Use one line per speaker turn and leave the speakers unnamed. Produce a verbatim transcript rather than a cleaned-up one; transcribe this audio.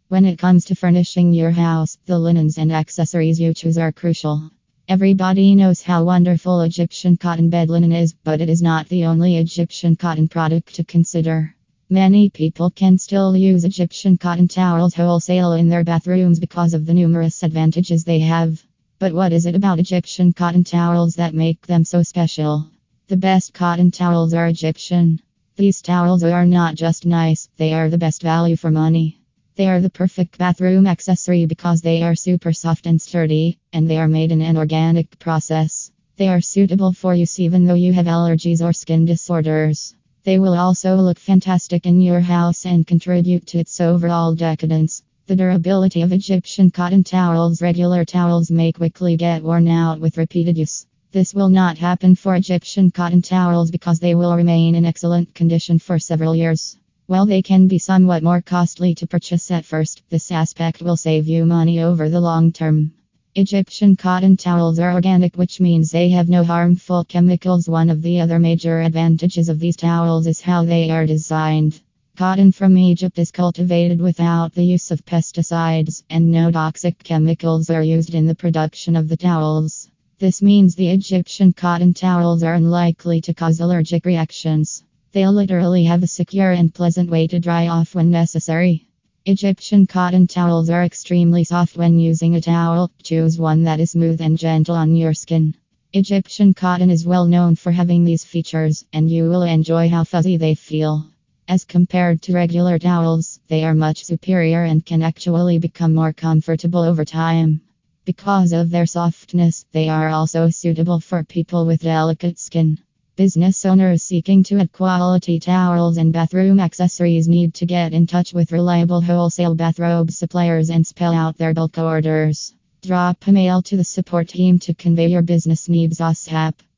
When it comes to furnishing your house, the linens and accessories you choose are crucial. Everybody knows how wonderful Egyptian cotton bed linen is, but it is not the only Egyptian cotton product to consider. Many people can still use Egyptian cotton towels wholesale in their bathrooms because of the numerous advantages they have. But what is it about Egyptian cotton towels that make them so special? The best cotton towels are Egyptian. These towels are not just nice, they are the best value for money. They are the perfect bathroom accessory because they are super soft and sturdy, and they are made in an organic process. They are suitable for use even though you have allergies or skin disorders. They will also look fantastic in your house and contribute to its overall decadence. The durability of Egyptian cotton towels. Regular towels may quickly get worn out with repeated use. This will not happen for Egyptian cotton towels because they will remain in excellent condition for several years. While they can be somewhat more costly to purchase at first, this aspect will save you money over the long term. Egyptian cotton towels are organic, which means they have no harmful chemicals. One of the other major advantages of these towels is how they are designed. Cotton from Egypt is cultivated without the use of pesticides, and no toxic chemicals are used in the production of the towels. This means the Egyptian cotton towels are unlikely to cause allergic reactions. They'll literally have a secure and pleasant way to dry off when necessary. Egyptian cotton towels are extremely soft when using a towel. Choose one that is smooth and gentle on your skin. Egyptian cotton is well known for having these features, and you will enjoy how fuzzy they feel. As compared to regular towels, they are much superior and can actually become more comfortable over time. Because of their softness, they are also suitable for people with delicate skin. Business owners seeking to add quality towels and bathroom accessories need to get in touch with reliable wholesale bathrobe suppliers and spell out their bulk orders. Drop a mail to the support team to convey your business needs ASAP.